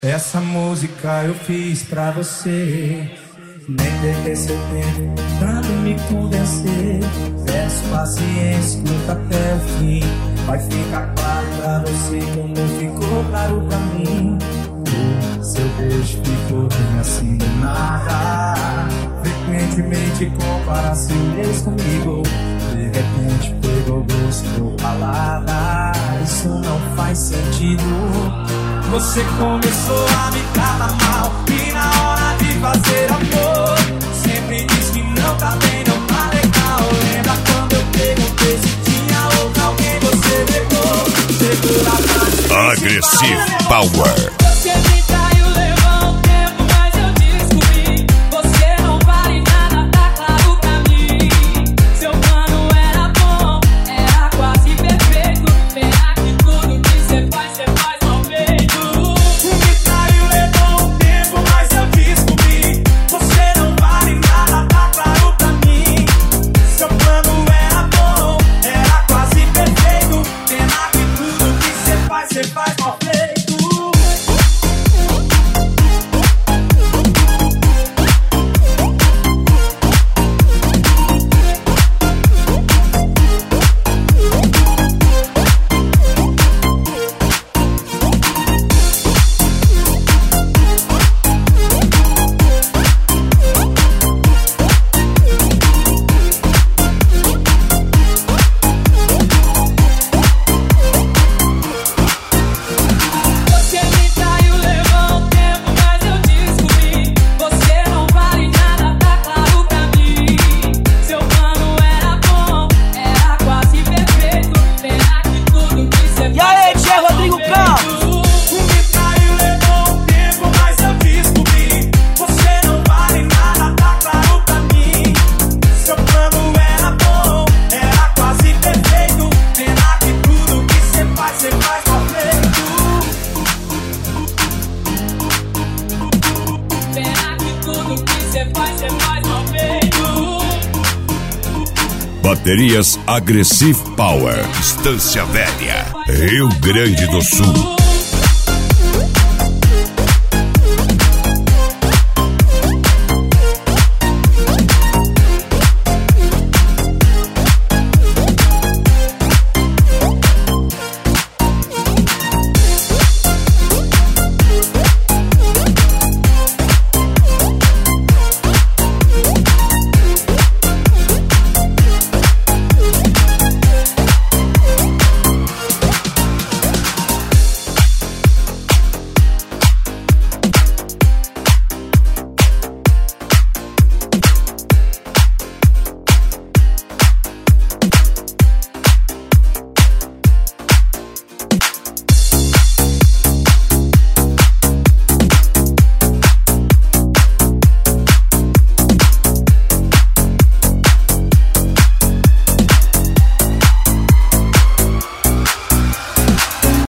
Essa música eu fiz pra você, nem perder seu tempo tentando me convencer. Peço paciência, escuta até o fim. Vai ficar claro pra você como ficou claro pra mim. O seu beijo ficou bem assim do nada. Frequentemente compara seu ex comigo. De repente pegou gosto ou palavra. Isso não faz sentido. Você começou a me tratar mal e na hora de fazer amor sempre diz que não tá bem, não tá legal. Lembra quando eu perguntei se tinha outra alguém você pegou? Chegou lá pra Aggressive Power. Você me traiu, levou um tempo, mas eu descobri. Você não vale nada, tá claro pra mim. Seu plano era bom, era quase perfeito. Pena que tudo que você faz mal feito. Me traiu, levou um tempo, mas eu descobri. Você não vale nada, tá claro pra mim. Seu plano era bom, era quase perfeito. Pena que tudo que você faz mal feito. Baterias Aggressive Power, Estância Velha, Rio Grande do Sul.